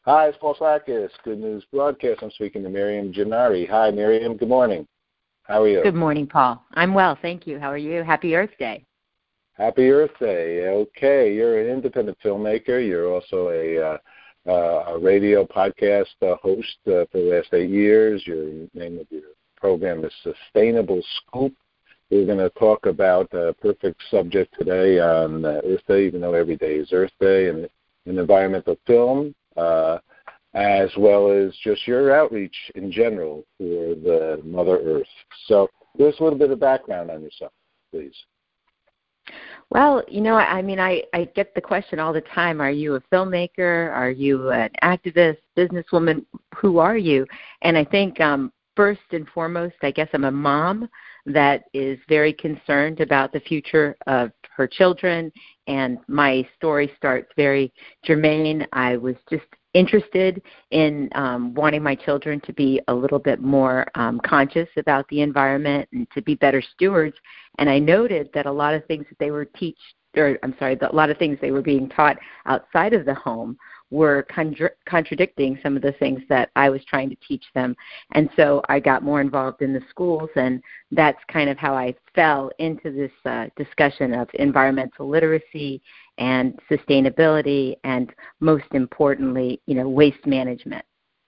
Hi, it's Paul Slakis, Good News Broadcast. I'm speaking to Miriam Gennari. Hi, Miriam. Good morning. How are you? Good morning, Paul. I'm well, thank you. How are you? Happy Earth Day. Happy Earth Day. Okay, you're an independent filmmaker. You're also a radio podcast host for the last 8 years. Your name of your program is Sustainable Scoop. We're going to talk about a perfect subject today on Earth Day, even though every day is Earth Day, and environmental film, as well as just your outreach in general for the Mother Earth. So give us a little bit of background on yourself, please. Well, I get the question all the time, are you a filmmaker? Are you an activist, businesswoman? Who are you? And I think first and foremost, I guess I'm a mom that is very concerned about the future of her children, and my story starts very germane. I was just interested in wanting my children to be a little bit more conscious about the environment and to be better stewards. And I noted that a lot of things that they were a lot of things they were being taught outside of the home were contradicting some of the things that I was trying to teach them. And so I got more involved in the schools, and that's kind of how I fell into this discussion of environmental literacy and sustainability, and most importantly, waste management.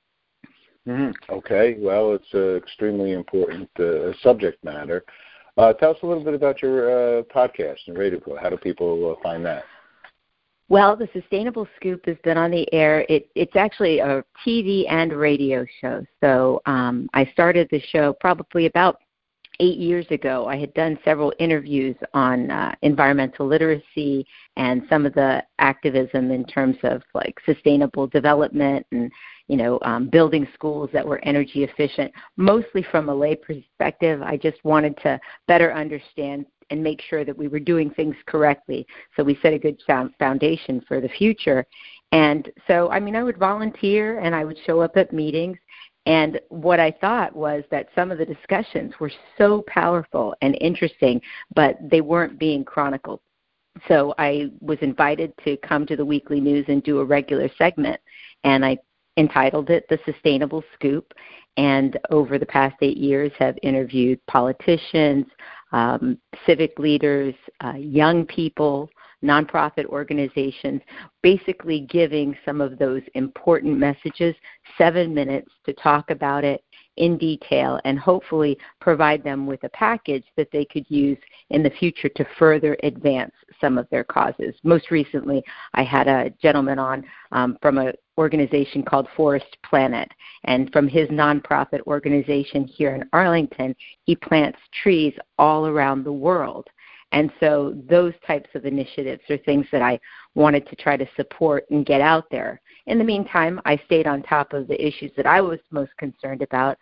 Okay, well, it's an extremely important subject matter. Tell us a little bit about your podcast and radio program. How do people find that? Well, the Sustainable Scoop has been on the air. It's actually a TV and radio show. So I started the show probably about 8 years ago. I had done several interviews on environmental literacy and some of the activism in terms of like sustainable development and building schools that were energy efficient, mostly from a lay perspective. I just wanted to better understand and make sure that we were doing things correctly, so we set a good foundation for the future. And so, I would volunteer and I would show up at meetings, and what I thought was that some of the discussions were so powerful and interesting, but they weren't being chronicled. So I was invited to come to the weekly news and do a regular segment, and I entitled it The Sustainable Scoop, and over the past 8 years have interviewed politicians, civic leaders, young people, nonprofit organizations, basically giving some of those important messages 7 minutes to talk about it in detail and hopefully provide them with a package that they could use in the future to further advance some of their causes. Most recently, I had a gentleman on from an organization called Forest Planet, and from his nonprofit organization here in Arlington, he plants trees all around the world. And so those types of initiatives are things that I wanted to try to support and get out there. In the meantime, I stayed on top of the issues that I was most concerned about,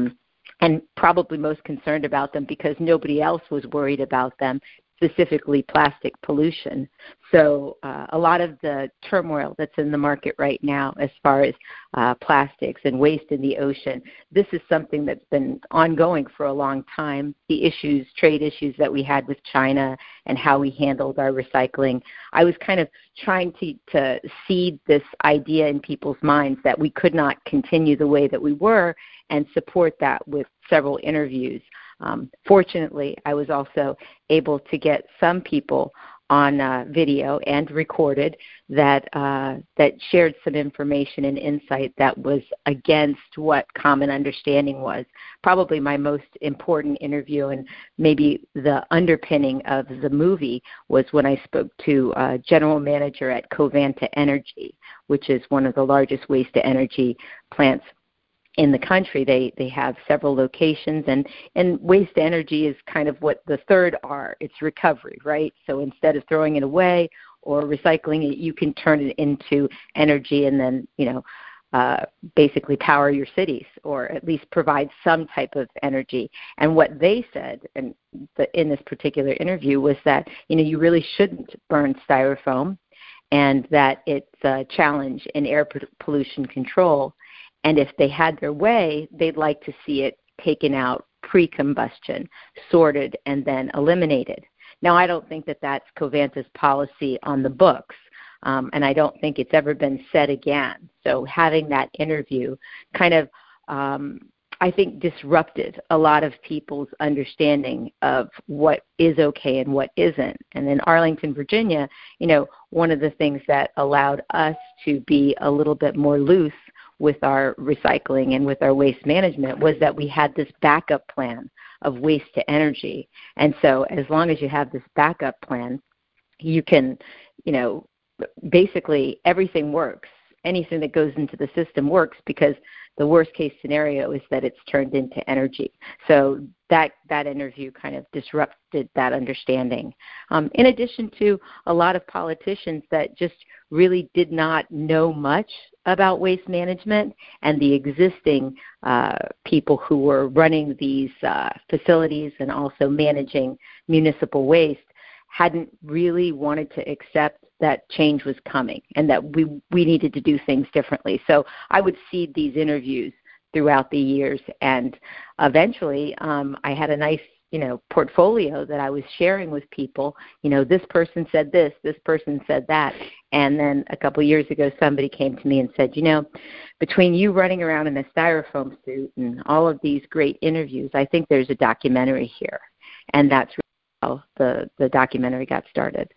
and probably most concerned about them because nobody else was worried about them, specifically plastic pollution. So a lot of the turmoil that's in the market right now as far as plastics and waste in the ocean, this is something that's been ongoing for a long time. The issues, trade issues that we had with China and how we handled our recycling. I was kind of trying to seed this idea in people's minds that we could not continue the way that we were and support that with several interviews. Fortunately, I was also able to get some people on video and recorded that shared some information and insight that was against what common understanding was. Probably my most important interview and maybe the underpinning of the movie was when I spoke to a general manager at Covanta Energy, which is one of the largest waste-to-energy plants in the country. They have several locations, and waste energy is kind of what the third R. It's recovery, right? So instead of throwing it away or recycling it, you can turn it into energy and then, basically power your cities or at least provide some type of energy. And what they said in this particular interview was that, you really shouldn't burn styrofoam and that it's a challenge in air pollution control. And if they had their way, they'd like to see it taken out pre-combustion, sorted, and then eliminated. Now, I don't think that that's Covanta's policy on the books, and I don't think it's ever been said again. So having that interview kind of, I think, disrupted a lot of people's understanding of what is okay and what isn't. And in Arlington, Virginia, one of the things that allowed us to be a little bit more loose with our recycling and with our waste management was that we had this backup plan of waste to energy. And so as long as you have this backup plan, you can, basically everything works. Anything that goes into the system works because the worst case scenario is that it's turned into energy. So that interview kind of disrupted that understanding. In addition to a lot of politicians that just really did not know much about waste management, and the existing people who were running these facilities and also managing municipal waste hadn't really wanted to accept that change was coming and that we needed to do things differently. So I would seed these interviews throughout the years, and eventually I had a nice portfolio that I was sharing with people. This person said this person said that. And then a couple of years ago, somebody came to me and said, between you running around in a styrofoam suit and all of these great interviews, I think there's a documentary here. And that's how the documentary got started.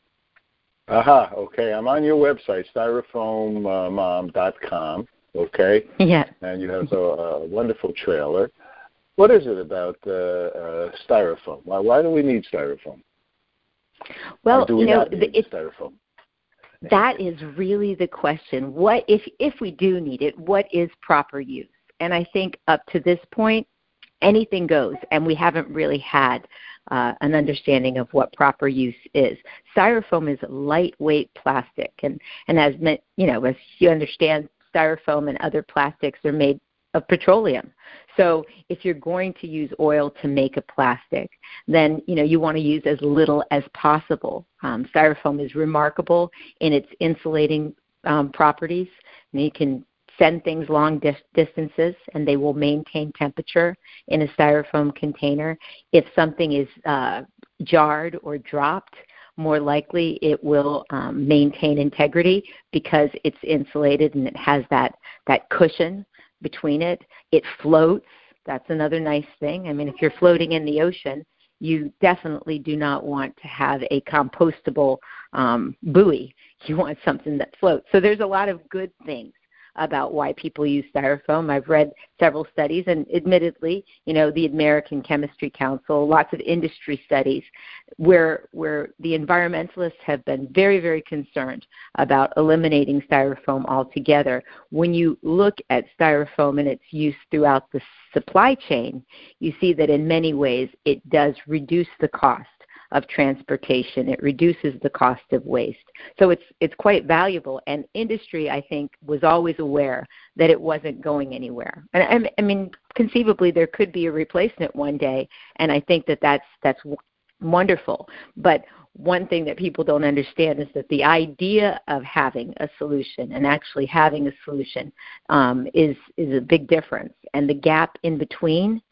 Aha, okay. I'm on your website, styrofoammom.com, okay? Yeah. And you have a wonderful trailer. What is it about styrofoam? Why do we need styrofoam? Well, do we not need styrofoam? That is really the question. What if we do need it, what is proper use? And I think up to this point, anything goes, and we haven't really had an understanding of what proper use is. Styrofoam is lightweight plastic, and as as you understand, styrofoam and other plastics are made of petroleum. So if you're going to use oil to make a plastic, then you want to use as little as possible. Styrofoam is remarkable in its insulating properties. And you can send things long distances, and they will maintain temperature in a styrofoam container. If something is jarred or dropped, more likely it will maintain integrity because it's insulated and it has that cushion between it. It floats. That's another nice thing. I mean, if you're floating in the ocean, you definitely do not want to have a compostable buoy. You want something that floats. So there's a lot of good things about why people use styrofoam. I've read several studies, and admittedly, the American Chemistry Council, lots of industry studies where the environmentalists have been very, very concerned about eliminating styrofoam altogether. When you look at styrofoam and its use throughout the supply chain, you see that in many ways it does reduce the cost of transportation. It reduces the cost of waste. So it's quite valuable, and industry, I think, was always aware that it wasn't going anywhere. And I mean, conceivably there could be a replacement one day, and I think that's wonderful. But one thing that people don't understand is that the idea of having a solution and actually having a solution is a big difference, and the gap in between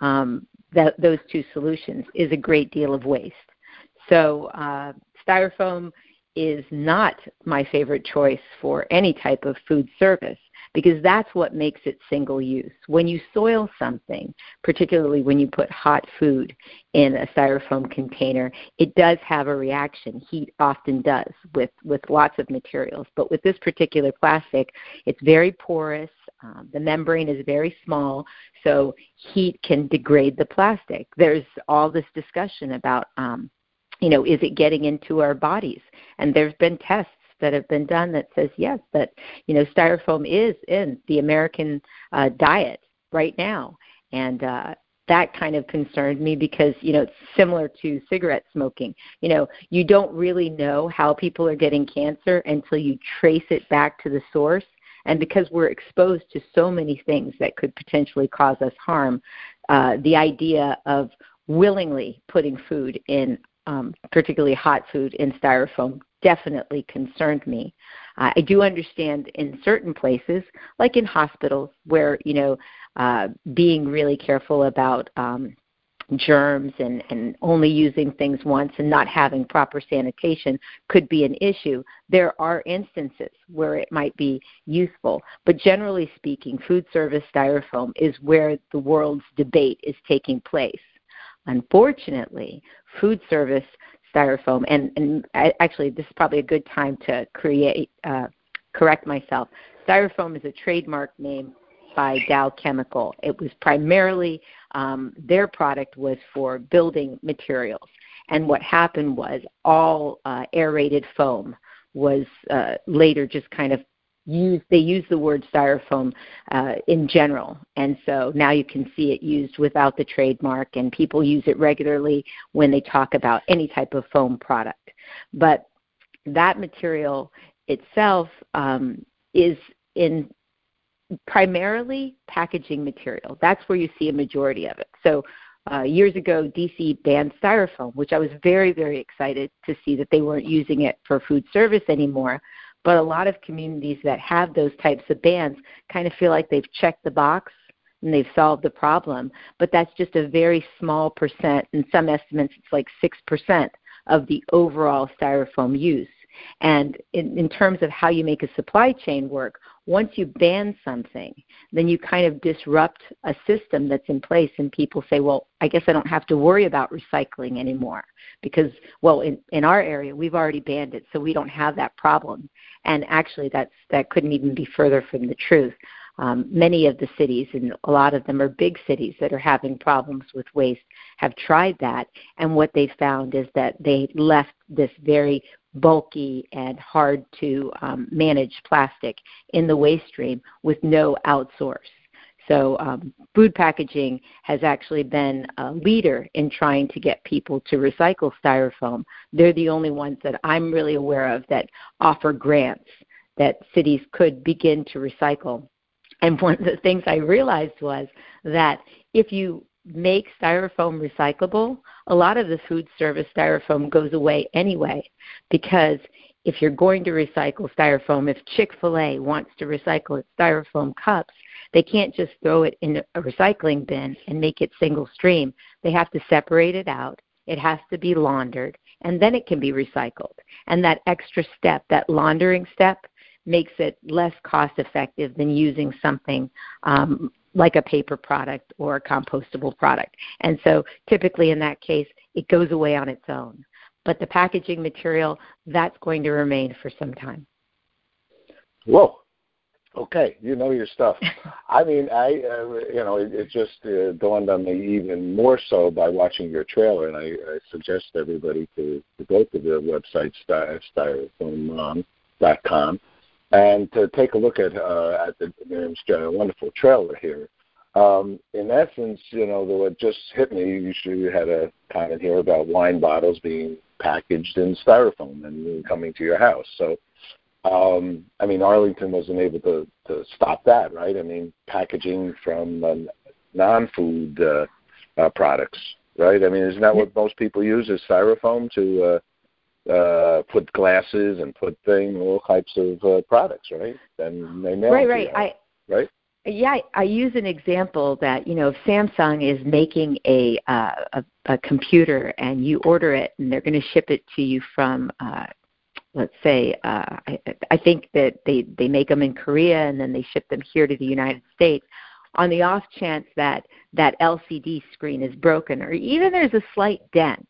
those two solutions is a great deal of waste. So styrofoam is not my favorite choice for any type of food service because that's what makes it single use. When you soil something, particularly when you put hot food in a styrofoam container, it does have a reaction. Heat often does with lots of materials. But with this particular plastic, it's very porous. The membrane is very small, so heat can degrade the plastic. There's all this discussion about is it getting into our bodies? And there's been tests that have been done that says yes, that styrofoam is in the American diet right now, and that kind of concerned me because it's similar to cigarette smoking. You don't really know how people are getting cancer until you trace it back to the source. And because we're exposed to so many things that could potentially cause us harm, the idea of willingly putting food in, particularly hot food, in styrofoam definitely concerned me. I do understand in certain places, like in hospitals, where being really careful about germs and only using things once and not having proper sanitation could be an issue. There are instances where it might be useful, but generally speaking, food service styrofoam is where the world's debate is taking place. Unfortunately, food service styrofoam, and actually this is probably a good time to correct myself. Styrofoam is a trademark name by Dow Chemical. It was primarily, their product was for building materials. And what happened was all aerated foam was later just kind of used, they used the word styrofoam in general. And so now you can see it used without the trademark, and people use it regularly when they talk about any type of foam product. But that material itself is in primarily packaging material. That's where you see a majority of it. So years ago, DC banned styrofoam, which I was very, very excited to see that they weren't using it for food service anymore. But a lot of communities that have those types of bans kind of feel like they've checked the box and they've solved the problem. But that's just a very small percent. In some estimates, it's like 6% of the overall styrofoam use. And in terms of how you make a supply chain work, once you ban something, then you kind of disrupt a system that's in place, and people say, well, I guess I don't have to worry about recycling anymore because, well, in our area, we've already banned it, so we don't have that problem. And actually, that couldn't even be further from the truth. Many of the cities, and a lot of them are big cities that are having problems with waste, have tried that, and what they found is that they left this very bulky and hard to manage plastic in the waste stream with no outsource. So food packaging has actually been a leader in trying to get people to recycle styrofoam. They're the only ones that I'm really aware of that offer grants that cities could begin to recycle. And one of the things I realized was that if you make styrofoam recyclable, a lot of the food service styrofoam goes away anyway, because if you're going to recycle styrofoam, if Chick-fil-A wants to recycle its styrofoam cups, they can't just throw it in a recycling bin and make it single stream. They have to separate it out. It has to be laundered, and then it can be recycled. And that extra step, that laundering step, makes it less cost effective than using something like a paper product or a compostable product. And so typically in that case, it goes away on its own. But the packaging material, that's going to remain for some time. Whoa. Okay, you know your stuff. I mean, it just dawned on me even more so by watching your trailer, and I suggest everybody to go to the website styrofoam.com and to take a look at Miriam's wonderful trailer here. In essence, what just hit me, you had a comment here about wine bottles being packaged in styrofoam and coming to your house. So, Arlington wasn't able to stop that, right? I mean, packaging from non-food products, right? I mean, isn't that what most people use, is styrofoam to put glasses and put all types of products, right? And they mail right. Right? Yeah, I use an example that, if Samsung is making a computer and you order it and they're going to ship it to you from, let's say, I think that they make them in Korea and then they ship them here to the United States, on the off chance that LCD screen is broken or even there's a slight dent,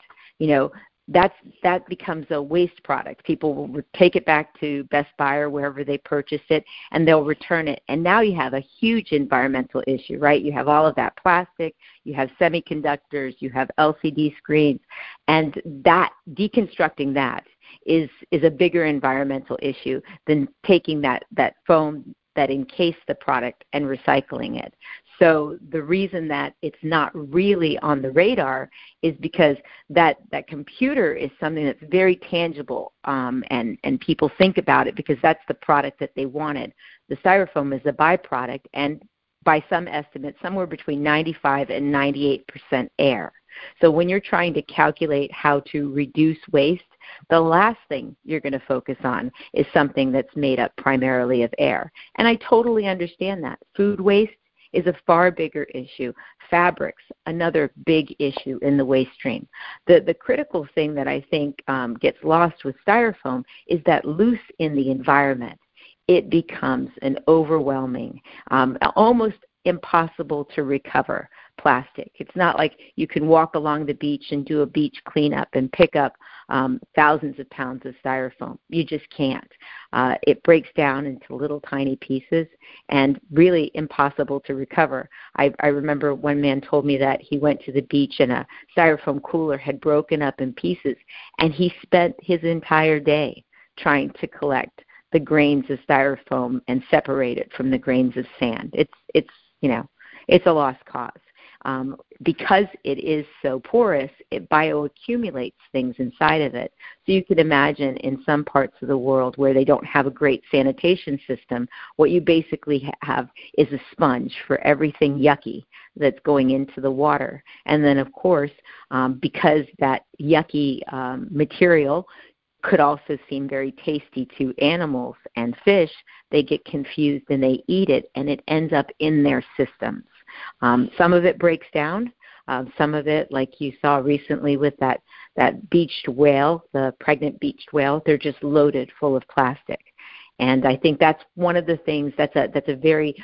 that becomes a waste product. People will take it back to Best Buy or wherever they purchased it, and they'll return it. And now you have a huge environmental issue, right? You have all of that plastic, you have semiconductors, you have LCD screens, and that deconstructing that is a bigger environmental issue than taking that foam that encased the product and recycling it. So the reason that it's not really on the radar is because that computer is something that's very tangible, and people think about it because that's the product that they wanted. The styrofoam is a byproduct, and by some estimates, somewhere between 95 and 98% air. So when you're trying to calculate how to reduce waste, the last thing you're going to focus on is something that's made up primarily of air. And I totally understand that. Food waste is a far bigger issue. Fabrics, another big issue in the waste stream. The critical thing that I think gets lost with styrofoam is that loose in the environment, it becomes an overwhelming, almost impossible to recover plastic. It's not like you can walk along the beach and do a beach cleanup and pick up thousands of pounds of styrofoam. You just can't. It breaks down into little tiny pieces and really impossible to recover. I remember one man told me that he went to the beach and a styrofoam cooler had broken up in pieces, and he spent his entire day trying to collect the grains of styrofoam and separate it from the grains of sand. It's a lost cause. Because it is so porous, it bioaccumulates things inside of it. So you can imagine in some parts of the world where they don't have a great sanitation system, what you basically have is a sponge for everything yucky that's going into the water. And then, of course, because that yucky material could also seem very tasty to animals and fish, they get confused and they eat it, and it ends up in their systems. Some of it breaks down. Some of it, like you saw recently with that beached whale, the pregnant beached whale, they're just loaded full of plastic. And I think that's one of the things that's a very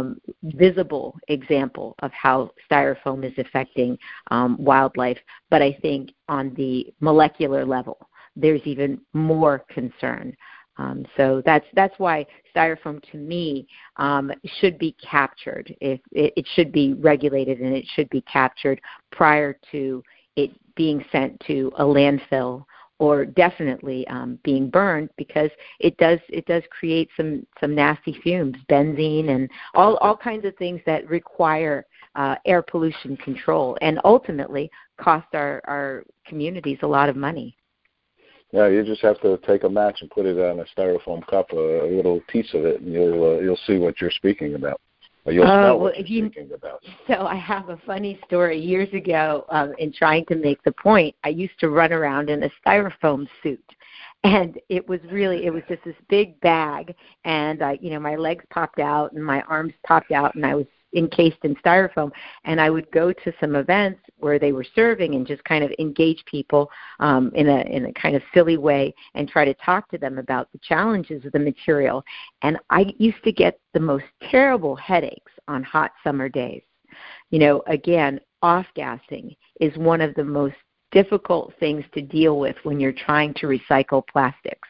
visible example of how styrofoam is affecting wildlife. But I think on the molecular level, there's even more concern. So that's why styrofoam, to me, should be captured. It should be regulated, and it should be captured prior to it being sent to a landfill or definitely being burned, because it does create some nasty fumes, benzene, and all kinds of things that require air pollution control, and ultimately cost our communities a lot of money. Yeah, you just have to take a match and put it on a styrofoam cup, a little piece of it, and you'll see what you're speaking about. Or you'll smell what you're speaking about. So I have a funny story. Years ago, in trying to make the point, I used to run around in a styrofoam suit. And it was just this big bag, and my legs popped out and my arms popped out, and I was encased in styrofoam. And I would go to some events where they were serving and just kind of engage people in a kind of silly way and try to talk to them about the challenges of the material. And I used to get the most terrible headaches on hot summer days. Again, off-gassing is one of the most difficult things to deal with when you're trying to recycle plastics.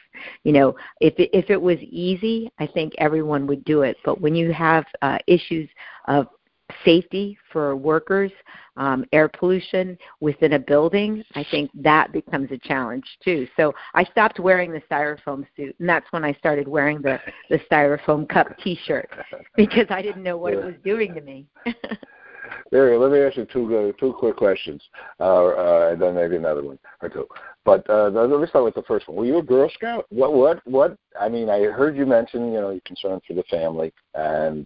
If it was easy, I think everyone would do it. But when you have issues of safety for workers, air pollution within a building, I think that becomes a challenge too. So I stopped wearing the styrofoam suit, and that's when I started wearing the styrofoam cup T-shirt, because I didn't know what it was doing to me. Mary, let me ask you two quick questions, and then maybe another one or two. But let me start with the first one. Were you a Girl Scout? What? I mean, I heard you mention, you're concerned for the family and,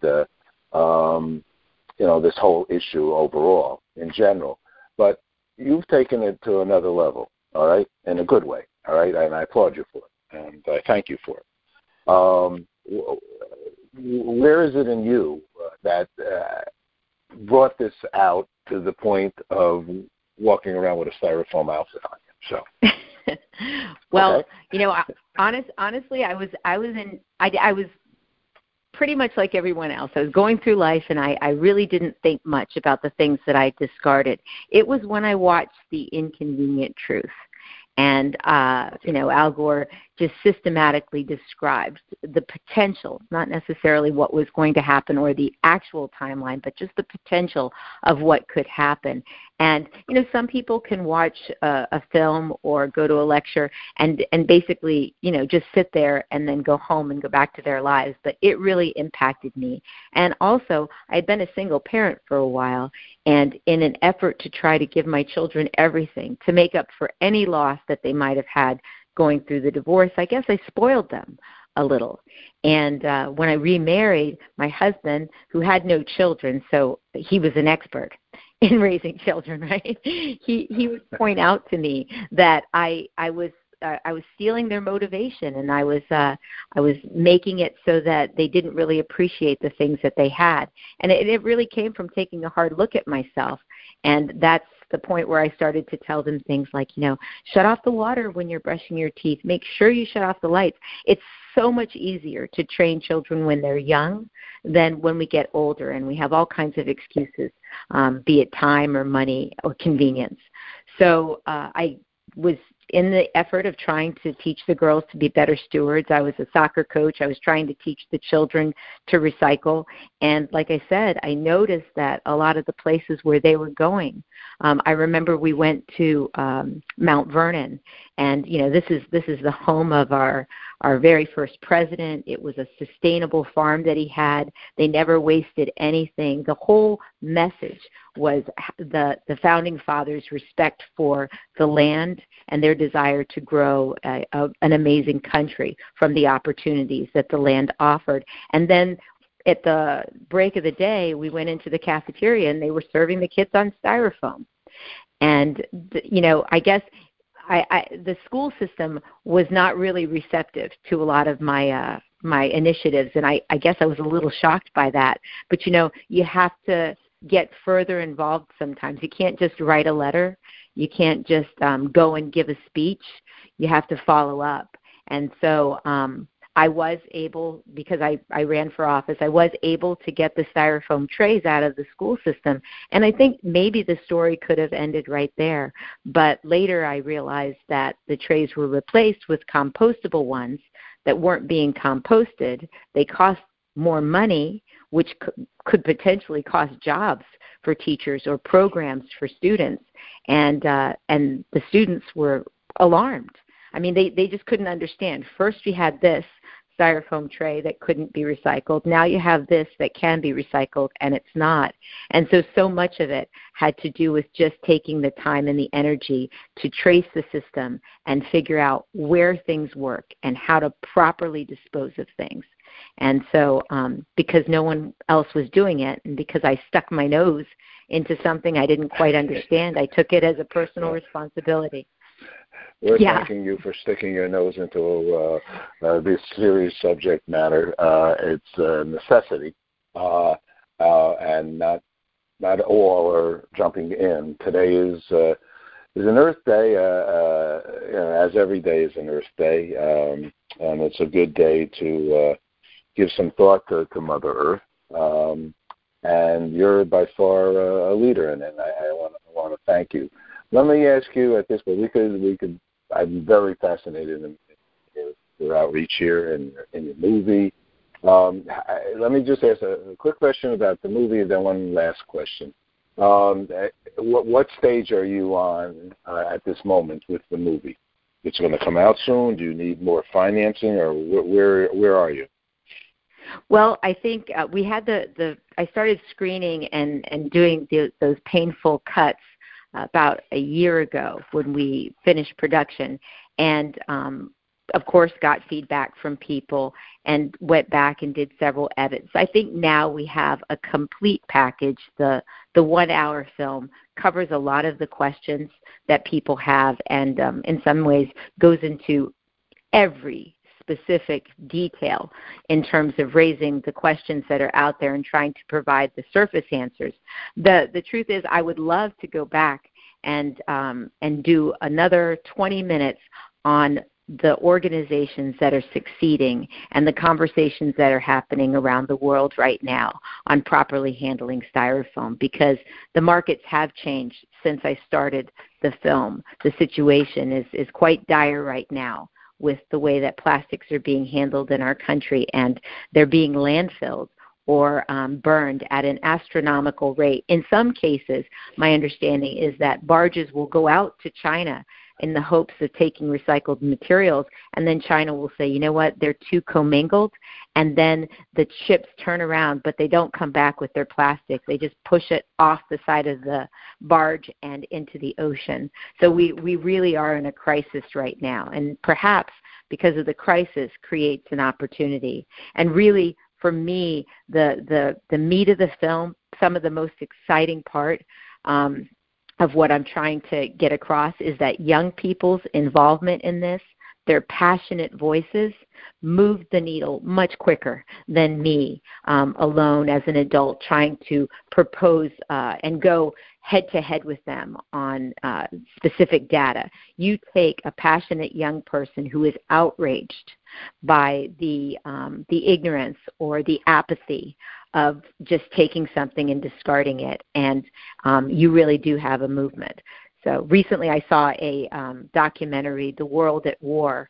this whole issue overall in general. But you've taken it to another level, all right, in a good way, all right, and I applaud you for it, and I thank you for it. Where is it in you that brought this out to the point of walking around with a styrofoam outfit on you? So, well, okay. Honestly, I was pretty much like everyone else. I was going through life, and I really didn't think much about the things that I discarded. It was when I watched The Inconvenient Truth, and Al Gore just systematically described the potential, not necessarily what was going to happen or the actual timeline, but just the potential of what could happen. And, some people can watch a film or go to a lecture and basically, just sit there and then go home and go back to their lives. But it really impacted me. And also, I'd been a single parent for a while, and in an effort to try to give my children everything to make up for any loss that they might have had going through the divorce, I guess I spoiled them a little. And when I remarried, my husband, who had no children, so he was an expert in raising children, right? He would point out to me that I was I was stealing their motivation, and I was making it so that they didn't really appreciate the things that they had. And it really came from taking a hard look at myself. And that's the point where I started to tell them things like, shut off the water when you're brushing your teeth. Make sure you shut off the lights. It's so much easier to train children when they're young than when we get older, and we have all kinds of excuses, be it time or money or convenience. So I was in the effort of trying to teach the girls to be better stewards. I was a soccer coach. I was trying to teach the children to recycle. And like I said, I noticed that a lot of the places where they were going, I remember we went to Mount Vernon, and this is the home of our very first president. It was a sustainable farm that he had. They never wasted anything. The whole message was the founding fathers' respect for the land and their desire to grow an amazing country from the opportunities that the land offered. And then at the break of the day, we went into the cafeteria, and they were serving the kids on styrofoam. And, I guess the school system was not really receptive to a lot of my initiatives, and I guess I was a little shocked by that. But, you have to get further involved sometimes. You can't just write a letter. You can't just go and give a speech. You have to follow up. And so I was able, because I ran for office, I was able to get the styrofoam trays out of the school system. And I think maybe the story could have ended right there. But later I realized that the trays were replaced with compostable ones that weren't being composted. They cost more money, which could potentially cost jobs for teachers or programs for students. And the students were alarmed. I mean, they just couldn't understand. First, you had this styrofoam tray that couldn't be recycled. Now you have this that can be recycled, and it's not. And so much of it had to do with just taking the time and the energy to trace the system and figure out where things work and how to properly dispose of things. And so because no one else was doing it, and because I stuck my nose into something I didn't quite understand, I took it as a personal responsibility. We're thanking you for sticking your nose into this serious subject matter. It's a necessity, and not all are jumping in. Today is an Earth Day, as every day is an Earth Day, and it's a good day to give some thought to Mother Earth. And you're by far a leader in it. I want to thank you. Let me ask you at this point, we could. I'm very fascinated in your outreach here and in your movie. Let me just ask a quick question about the movie, and then one last question. What stage are you on at this moment with the movie? It's going to come out soon. Do you need more financing, or where are you? Well, I think we had I started screening and doing those painful cuts about a year ago when we finished production, and of course got feedback from people and went back and did several edits. I think now we have a complete package. The 1 hour film covers a lot of the questions that people have, and in some ways goes into every specific detail in terms of raising the questions that are out there and trying to provide the surface answers. The truth is, I would love to go back and do another 20 minutes on the organizations that are succeeding and the conversations that are happening around the world right now on properly handling styrofoam, because the markets have changed since I started the film. The situation is quite dire right now with the way that plastics are being handled in our country, and they're being landfilled or burned at an astronomical rate. In some cases, my understanding is that barges will go out to China in the hopes of taking recycled materials, and then China will say, you know what, they're too commingled, and then the ships turn around, but they don't come back with their plastic. They just push it off the side of the barge and into the ocean. So we really are in a crisis right now, and perhaps because of the crisis creates an opportunity. And really, for me, the meat of the film, some of the most exciting part, of what I'm trying to get across is that young people's involvement in this, their passionate voices, move the needle much quicker than me alone as an adult trying to propose and go head-to-head with them on specific data. You take a passionate young person who is outraged by the ignorance or the apathy of just taking something and discarding it, and you really do have a movement. So recently I saw a documentary, The World at War.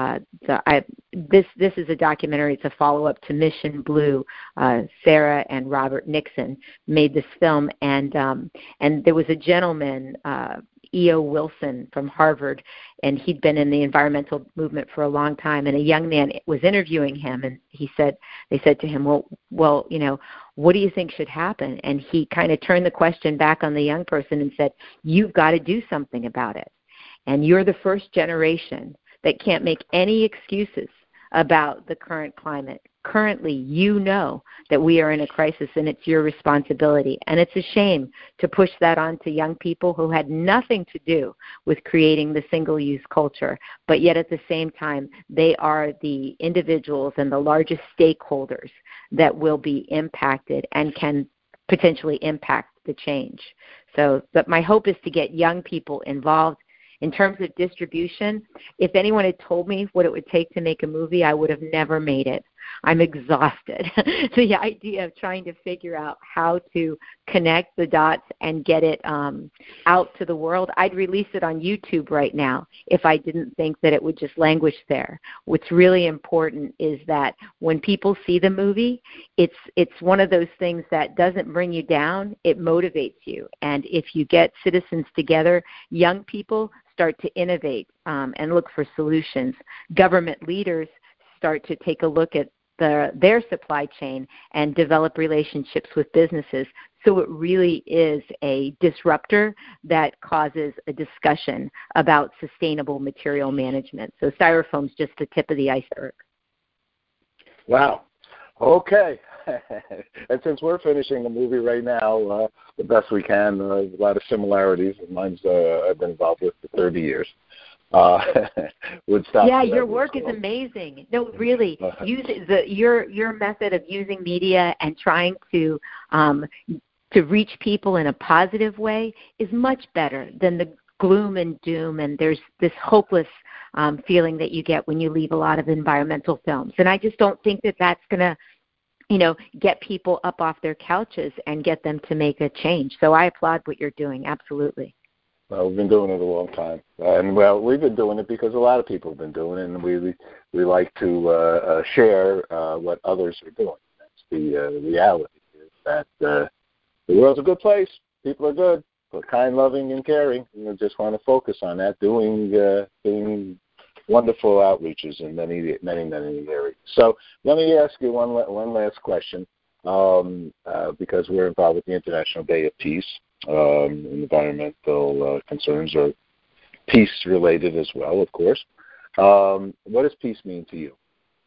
This is a documentary. It's a follow-up to Mission Blue. Sarah and Robert Nixon made this film, and there was a gentleman, E.O. Wilson from Harvard, and he'd been in the environmental movement for a long time. And a young man was interviewing him, and they said to him, well, you know, what do you think should happen? And he kind of turned the question back on the young person and said, you've got to do something about it. And you're the first generation that can't make any excuses about the current climate. Currently, you know that we are in a crisis, and it's your responsibility. And it's a shame to push that on to young people who had nothing to do with creating the single-use culture, but yet at the same time, they are the individuals and the largest stakeholders that will be impacted and can potentially impact the change. So but my hope is to get young people involved. In terms of distribution, if anyone had told me what it would take to make a movie, I would have never made it. I'm exhausted. The idea of trying to figure out how to connect the dots and get it out to the world, I'd release it on YouTube right now if I didn't think that it would just languish there. What's really important is that when people see the movie, it's one of those things that doesn't bring you down, it motivates you. And if you get citizens together, young people start to innovate and look for solutions. Government leaders start to take a look at their supply chain and develop relationships with businesses. So it really is a disruptor that causes a discussion about sustainable material management. So Styrofoam's just the tip of the iceberg. Wow. Okay. And since we're finishing the movie right now, the best we can, a lot of similarities. Mine's I've been involved with for 30 years. Woodstock. Yeah, your work is amazing. No, really, your method of using media and trying to reach people in a positive way is much better than the gloom and doom. And there's this hopeless feeling that you get when you leave a lot of environmental films. And I just don't think that that's going to, get people up off their couches and get them to make a change. So I applaud what you're doing. Absolutely. Well, we've been doing it a long time, and we've been doing it because a lot of people have been doing it, and we like to share what others are doing. That's the reality. Is that the world's a good place. People are good, but kind, loving, and caring. We just want to focus on that, doing wonderful outreaches in many areas. So let me ask you one last question, because we're involved with the International Day of Peace. Environmental concerns are peace-related as well, of course. What does peace mean to you?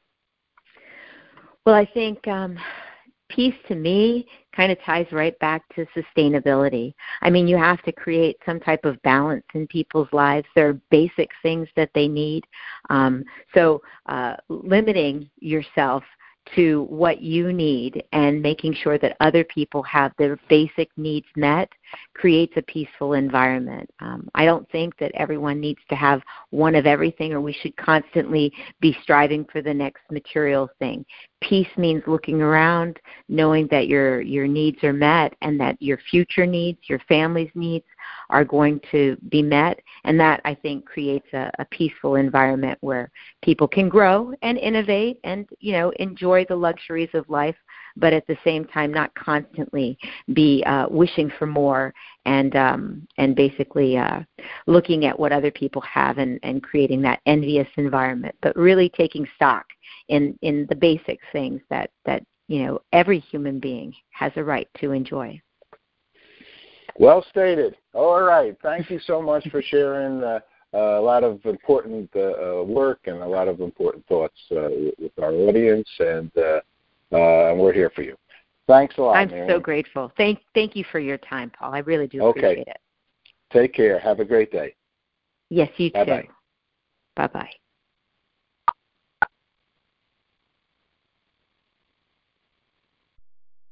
Well, I think peace to me kind of ties right back to sustainability. I mean, you have to create some type of balance in people's lives. There are basic things that they need. So limiting yourself to what you need and making sure that other people have their basic needs met creates a peaceful environment. I don't think that everyone needs to have one of everything, or we should constantly be striving for the next material thing. Peace means looking around, knowing that your needs are met and that your future needs, your family's needs are going to be met. And that, I think, creates a peaceful environment where people can grow and innovate and, enjoy the luxuries of life, but at the same time not constantly be wishing for more and basically looking at what other people have and creating that envious environment, but really taking stock in the basic things that every human being has a right to enjoy. Well stated. All right. Thank you so much for sharing a lot of important work and a lot of important thoughts with our audience, and we're here for you. Thanks a lot, I'm Marion. so grateful. Thank you for your time, Paul. I really do appreciate it. Take care. Have a great day. Yes, you too. Bye-bye. Bye-bye.